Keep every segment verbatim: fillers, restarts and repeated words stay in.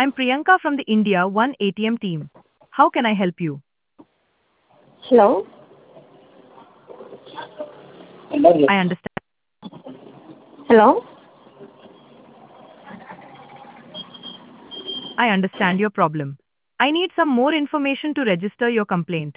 I'm Priyanka from the India One A T M team. How can I help you? Hello? I understand. Hello? I understand your problem. I need some more information to register your complaint.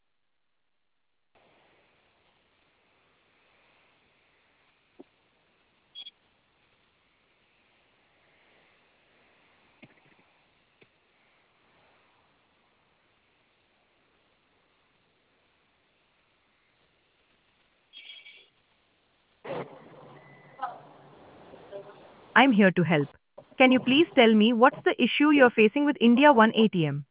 I'm here to help. Can you please tell me what's the issue you're facing with India One A T M?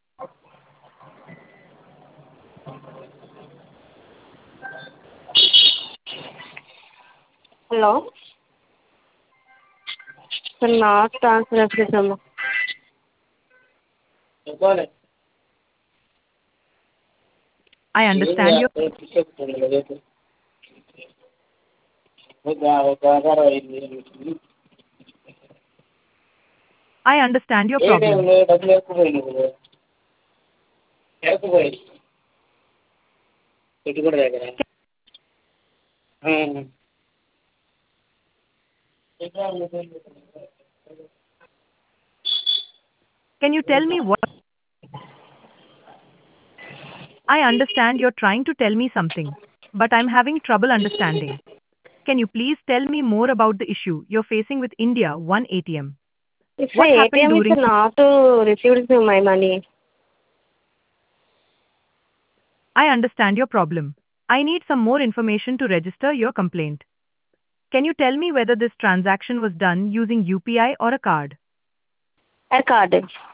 Hello? Cannot transfer this number. I understand your I understand your problem. Can you tell me what I understand you're trying to tell me something, but I'm having trouble understanding. Can you please tell me more about the issue you're facing with India One A T M? If What the happened A T M is during not uh, received my money. I understand your problem. I need some more information to register your complaint. Can you tell me whether this transaction was done using U P I or a card? A card.